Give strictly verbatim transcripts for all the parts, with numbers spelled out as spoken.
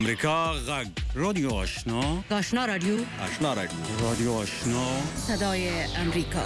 امریکا غږ رادیو آشنا آشنا رادیو آشنا رادیو رادیو آشنا صدای امریکا.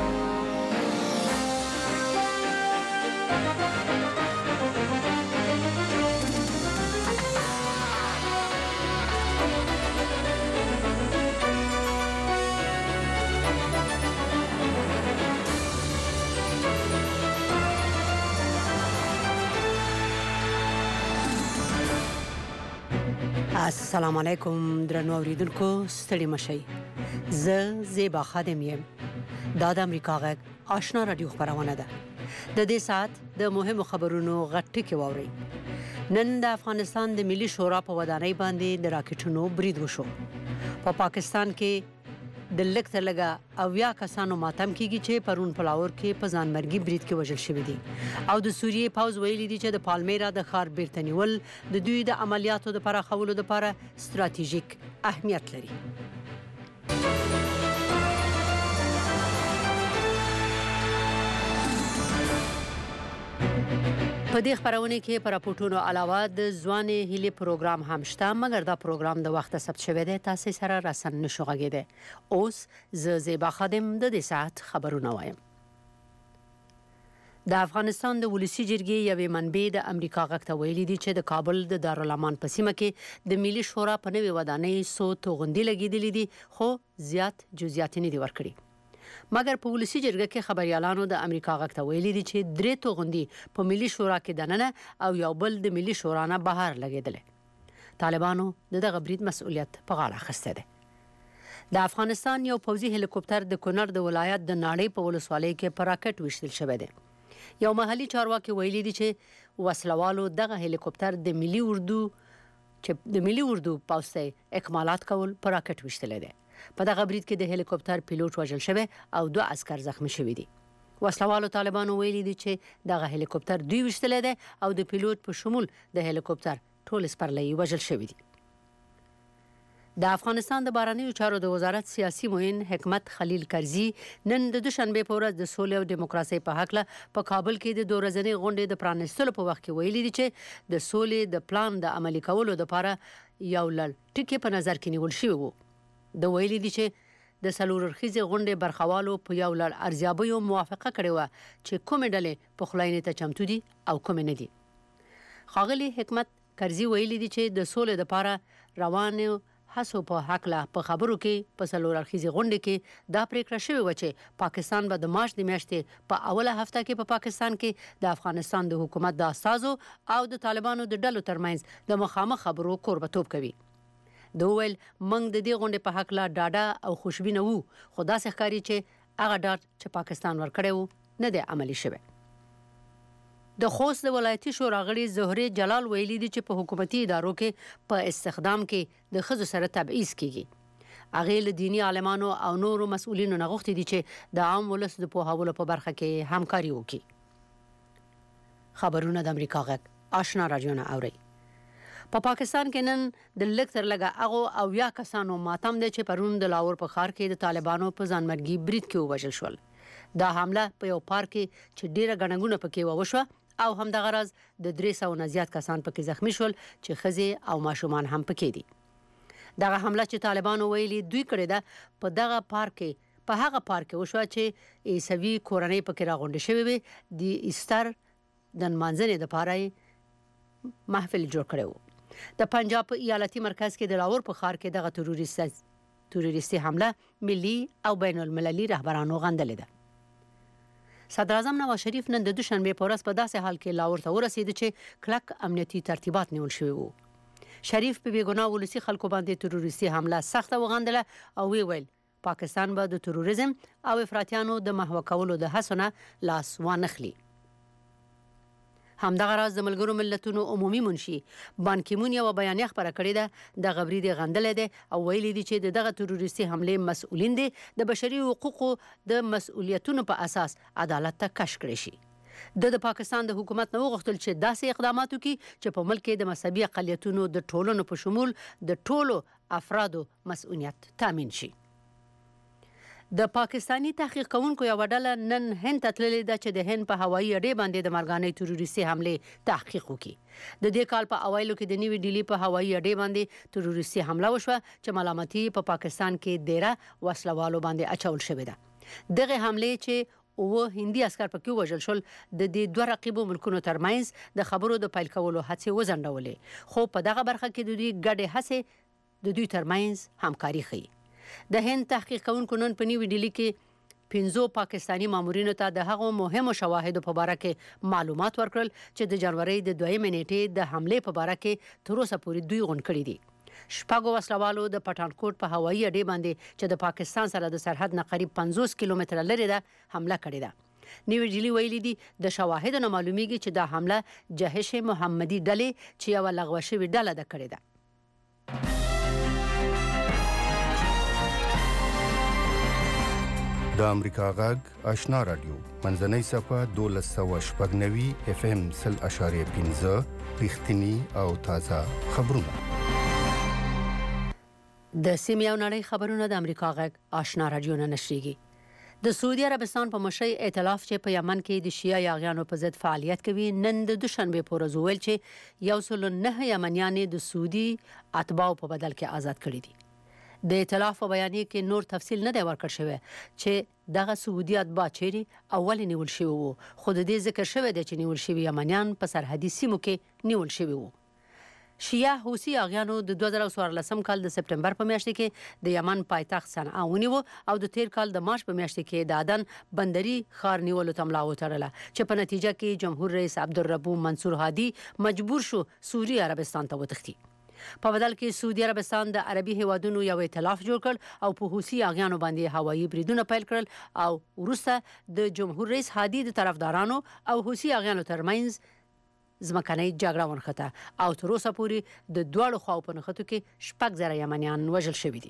السلام علیکم درنو اوریدونکو، ستړي مشئ. زه زیبا خادم یم. دا د امریکا غږ آشنا رادیو خبرونه ده. د دې ساعت د مهمو خبرونو غټ ټکی واورئ. نن د افغانستان د ملي شورا په ودانۍ باندې د راکټونو برید وشو. په پا پاکستان کې د لږ تر لږه اویا کسانو ماتم کیږي چې پرون په لاهور کې په ځانمرګي برید کې وژل شوي دي. او د سوریې پوځ ویلي دي چې د پالمیرا د ښار بیرته نیول د دوی د عملیاتو د پراخولو لپاره ستراتیژیک اهمیت لري. په دې خبرونه کې پر راپورټونو علاوه د ځوانې هیلې پروګرام هم شته، مګر دا پروګرام د وخت ثبت شوی دی، تاسو سره راسن نشو غږیدئ. اوس زه زیبا خادم د دې ساعت خبرونه وایم. د افغانستان د ولسی جرګې یوې منبع د امریکا غږ ته ویلي دي چې د کابل د دارالامان په سیمه کې د ملي شورا په نوې ودانۍ څو توغندي لګېدلې دي، خو زیات جزئیات نه دي ورکړي. مګر په ولسی جرګه کې خبريالانو د امریکا غږ ته ویلي دي چې درې توغندي په ملي شورا کې دننه او یو بل د ملي شورا نه بهر لګېدل. طالبانو د دغه برید مسؤلیت په غاړه اخیستی دی. د افغانستان یو پوځي هلیکوپټر د کونړ د ولایت د ناړۍ په ولسوالۍ کې په راکټ ویشتل شوی دی. یو محلي چارواکي ویلي دي چې وسلوالو دغه هلیکوپټر د ملي اردو چې د ملي اردو پوځ ته اکمالات کول په راکټ ویشتلی دی. په دغه برید کې د هلیکوپټر پیلوټ وژل شوی او دوه عسکر زخمی شوي دي. وسلوالو طالبانو ویلي دي چې دغه هلیکوپټر دوی ویشتلی دی او د پیلوټ په شمول د هلیکوپټر ټول سپرلۍ وژل شوي دي. د افغانستان د بهرنیو چارو د وزارت سیاسي معین حکمت خلیل کرزي نن د دوشنبه په ورځ د سولې او دیموکراسۍ په هکله په کابل کې د دوه ورځنۍ غونډې د پرانیستلو په وخت کې ویلي دي چې د سولې د پلان د عملي کولو لپاره یو لړ ټکي په نظر کې نیول شوي وو. د ویلي دي چې د څلور اړخیزې غونډې برخوالو په یو لړ ارزیابیو موافقه کړې وه چې کومې ډلې پخلاینې ته چمتو دي او کومې نه دي. ښاغلي حکمت کرزي ویلي دي چې د سولې لپاره روانو هڅو په هکله په خبرو کې په څلور اړخیزې غونډې کې دا پریکړه شوې وه چې پاکستان به د مارچ د میاشتې په اوله هفته کې په پاکستان کې د افغانستان د حکومت د استازو او د طالبانو د ډلو ترمنځ د مخامخ خبرو کوربتوب کوي. د ویل منګ د دې غونډې په حق لا ډاډه او خوشبینه وو، خو داسې ښکاري چې هغه ډاډ چې پاکستان ورکړی وو نه دی عملي شوی. د خوست د ولایتي شورا غړي زهرې جلال ویلي دي چې په حکومتي ادارو کې په استخدام کې د ښځو سره تبعیض کیږي. هغې له دیني عالمانو او نورو مسؤلینو نه غوښتي دي چې د عام ولس د پوهاولو په برخه کې همکاري وکړي. خبرونه د امریکا غږ آشنا رادیو نه اورئ. په پا پاکستان کې نن د لږ تر لږه هغو اویا کسانو ماتم دی چې پرون د لاهور په ښار کې د طالبانو په ځانمرګي برید کې ووژل شول. دا حمله په یو پارک کې چې ډیره ګڼه ګوڼه پکې وشوه او همدغه راز د درې سوو نه زیات کسان پکې زخمی شول چې ښځې او ماشومان هم پکې دي. دغه حمله چې طالبانو ویلي دوی کړې ده په دغه پارک کې په هغه پارک کې وشوه چې عیسوي کورنۍ پکې راغونډې شوې وې. د ایسټر د نمانځنې دپاره محفل جوړ کړی و. د پنجاب په ایالتي مرکز کې د لاهور په ښار کې دغه تروریستي تروریستي حمله ملي او بین المللي رهبرانو غندلې ده. صدر اعظم نواز شریف نن د دوشنبه په ورځ په داسې حال کې لاهور ته ورسېد چې کلک امنیتي ترتیبات نیول شوي وو. شریف په بېګناه ولسي خلکو باندې تروریستي حمله سخته وغندله او وی ویل پاکستان به د تروریزم او افراطیانو د محوه کولو د هڅو نه لاس وانخلي. همدغه راز د ملګرو ملتونو عمومي منشي بان کی مون یوه بیانیه خپره کړې ده. دغه برید یې غندلی دی او ویلي دي چې د دغه تروریستي حملې مسؤلین دي د بشري حقوقو د مسؤلیتونو په اساس عدالت ته کش کړی شي. د د پاکستان د حکومت نه وغوښتل چې داسې اقدامات وکړي چې په ملک کې د مذهبي اقلیتونو د ټولنو په شمول د ټولو افرادو مسؤلیت تامین شي. د پاکستانی تحقیق کوونکو یو ډله نن هند ته تللې ده چې د هند په هوایي اډې باندې د مرګانۍ تروریستي حملې تحقیق وکړي. د دې کال په اوایلو کې د نیوي ډیلی په هوایي اډې باندې تروریستي حمله وشوه چې ملامتي په پا پاکستان کې ډیره وسلوالو باندې اچول شوې ده. دغه حملې چې او هندي عسكر پکې وژل شول د دې دوه رقیبو ملکونو ترمنځ د خبرو د پیل کولو هڅې وځنډولې، خو په دغه برخه کې د دوی ګډې هڅې د دوی ترمنځ همکاري ښیي. د هند تحقیق کوونکو نن په نیوي ډیلی کې پنځو پاکستانی مامورینو ته د هغو مهمو شواهدو په باره کې معلومات ورکړل چې د جنوري د دویمې نیټې د حملې په باره کې تر اوسه پورې دوی غونډ کړي دي. شپږو وسلوالو د پټانکوټ په هوایي اډې باندې چې د پاکستان سره د سرحد نه قریب پنځوس کیلومتره لرې ده حمله کړې ده. نیوي ډیلی ویلي دي د شواهدو نه معلومیږي چې دا حمله جهش محمدي ډلې چې یوه لغوه شوې ډله ده کړې ده. د امریکا غږ آشنا رادیو منځنۍ صفه دولس سوه شپږ نوي اف ام سل اشاریه پنځه رښتیني او تازه خبرونه. د سیمې او نړۍ خبرونه د امریکا غږ آشنا رادیو نه نشریږي. د سعودي عربستان په مشرۍ ائتلاف چې په یمن کې د شیعه یاغیانو په ضد فعالیت کوي نن د دوشنبه په ورځ وویل چې یو سل نه یمنیان د سعودي اتباعو په بدل کې آزاد کړي دي. د ائتلاف په بیانیه کې نور تفصیل نه دی ورکړ شوی چې دغه سعودي اتباع چیرې اول نیول شوی وو، خو د دې ذکر شوی دی چې نیول شوی یمنیان په سرحدي سیمو کې نیول شوی وو. شیعه حوثي یاغیانو د دوه زره څوارلسم کال د سپټمبر په میاشت کې د یمن پایتخت صنعا ونیو او د تیر کال د مارچ په میاشت کې د عدن بندري ښار نیولو ته ملا وتړله چې په نتیجه کې جمهور رئیس عبدالربو منصور هادي مجبور شو سعودي عربستان ته وتښتي. په بدل کې سعودي عربستان د عربي هیوادونو یو ائتلاف جوړ کړ او په حوثي یاغیانو باندې هوایي بریدونه پیل کړل او وروسته د جمهور رئیس هادي د طرفدارانو او حوثي یاغیانو ترمنځ ځمکنۍ جګړه ونښته او تر اوسه پورې د دواړو خواو په نښتو کې شپږ زره یمنیان وژل شوي دي.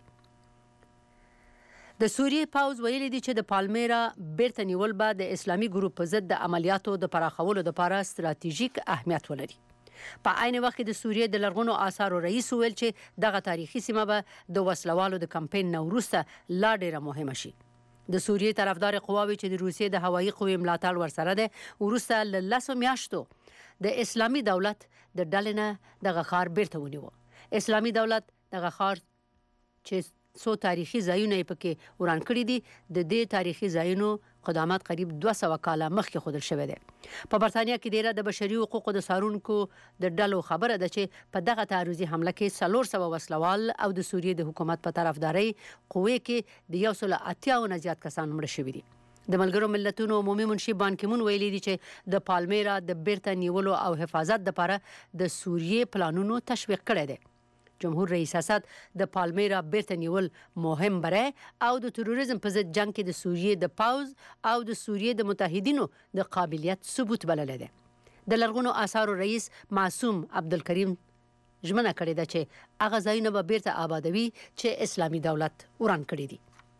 د سوریې پوځ ویلي دي چې د پالمیرا بیرته نیول به د اسلامي ګروپ په ضد د عملیاتو د پراخولو لپاره ستراتیژیک اهمیت ولري. په عین وخت کې د سوریې د لرغونو آثارو رئیس ویل چې دغه تاریخي سیمه به د وسلوالو د کمپاین نه وروسته لا ډیره مهمه شي. د سوریې طرفدار قواوې چې د روسیې د هوایي قوې ملاتړ ورسره ده وروسته له لسو میاشتو د اسلامي دولت د ډلې نه دغه ښار بیرته ونیو. اسلامي دولت دغه ښار چې څو تاریخي ځایونه یې پکې وران کړي دي د دې تاریخي ځایونو قدامت قریب دوه سوه کاله مخکې ښودل شوی دی. په برطانیه کې ډیره د بشري حقوقو د څارونکو د ډلو خبره ده چې په دغه تعرضي حمله کې څلور سوه وسلوال او د سوریې د حکومت په طرفدارۍ قوې کې د یو سل اتیاو نه زیات کسان مړه شوي دي. د ملګرو ملتونو عمومي منشي بان کی مون ویلي دي چې د پالمیرا د بیرته نیولو او حفاظت لپاره د سوریې پلانونو تشویق کړی دی. جمهور رئیس اسد د پالمیرا بیرته نیول مهم بری او د تروریزم په ضد جنگ کې د سوریې د پوځ او د سوریې د متحدینو د قابلیت ثبوت بللی دی. د لرغونو آثارو رئیس معصوم عبدالکریم ژمنه کړې ده چې هغه ځایونه به بیرته آبادوي چې اسلامي دولت وران کړي دي.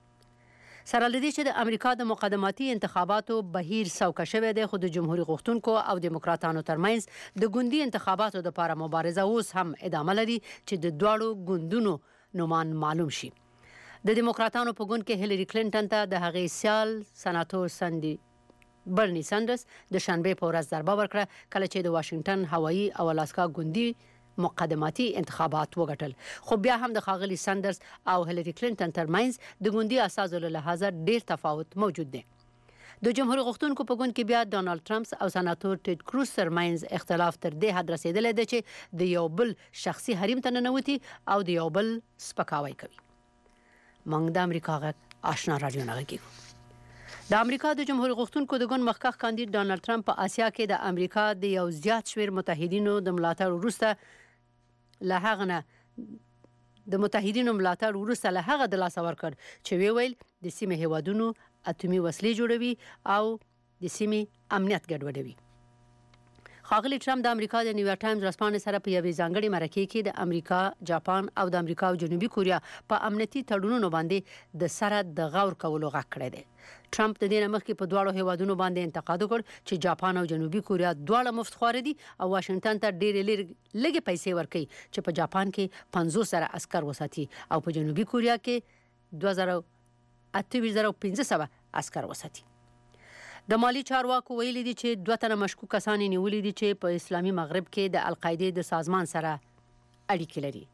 سره له دې چې د امریکا د مقدماتي انتخاباتو بهیر سوکه شوی دی خو د جمهوریت غوښتونکو او دیموکراتانو ترمنځ د ګوندي انتخاباتو لپاره مبارزه اوس هم ادامه لري چې د دواړو ګوندونو نومان معلوم شي. د دیموکراتانو په ګوند کې هیلری کلینټن ته د هغې سیال سناتور سندي برني سندرز د شنبې په ورځ ضربه ورکړه کله چې د واشنگټن هوایي او الاسکا ګوندي مقدماتي انتخابات وګټل، خو بیا هم د ښاغلي سندرز او هیلری کلینټن ترمنځ د ګوندي اساسو له لحاظه ډیر تفاوت موجود دی. د جمهوریت غوښتونکو په ګوند کې بیا ډونالد ټرمپ او سناتور ټید کروز ترمنځ اختلاف تر دې حد رسیدلی دی چې د یو بل شخصي حریم ته ننوتي او د یو بل سپکاوی کوي. موږ د امریکا غږ آشنا رادیو نه غږیږو. د امریکا د جمهوریت غوښتونکو د ګوند مخکښ کاندید ډونالد ټرمپ په اسیا کې د امریکا د یو زیات شمېر متحدینو د ملاتړ وروسته له هغه نه د متحدینو ملاتړ وروسته له هغه د لاسه ورکړ چې وی ویل د سیمې هیوادونو اتومي وسلې جوړوي او د سیمې امنیت ګډوډوي. ښاغلي ټرمپ د امریکا د نیویارک ټایمز ورځپاڼې سره په یوې ځانګړې مرکې کې د امریکا، جاپان او د امریکا او جنوبي کوریا په امنیتي تړونونو باندې د سره د غور کولو غږ کړی دی. ټرمپ د دې نه مخکې په دواړو هیوادونو باندې انتقاد وکړ چې جاپان او جنوبي کوریا دواړه مفت خواره دي او واشنگټن ته ډېرې لږې پیسې ورکوي چې په جاپان کې پنځوس زره عسکر وساتي او په جنوبي کوریا کې دوه زره اته ویشت زره پنځه سوه عسکر وساتي. د مالی چارواکو ویلي دي چې دوه تنه مشکوک کسان نیولي دي چې په اسلامي مغرب کې د القاعدې د سازمان سره اړیکې لري.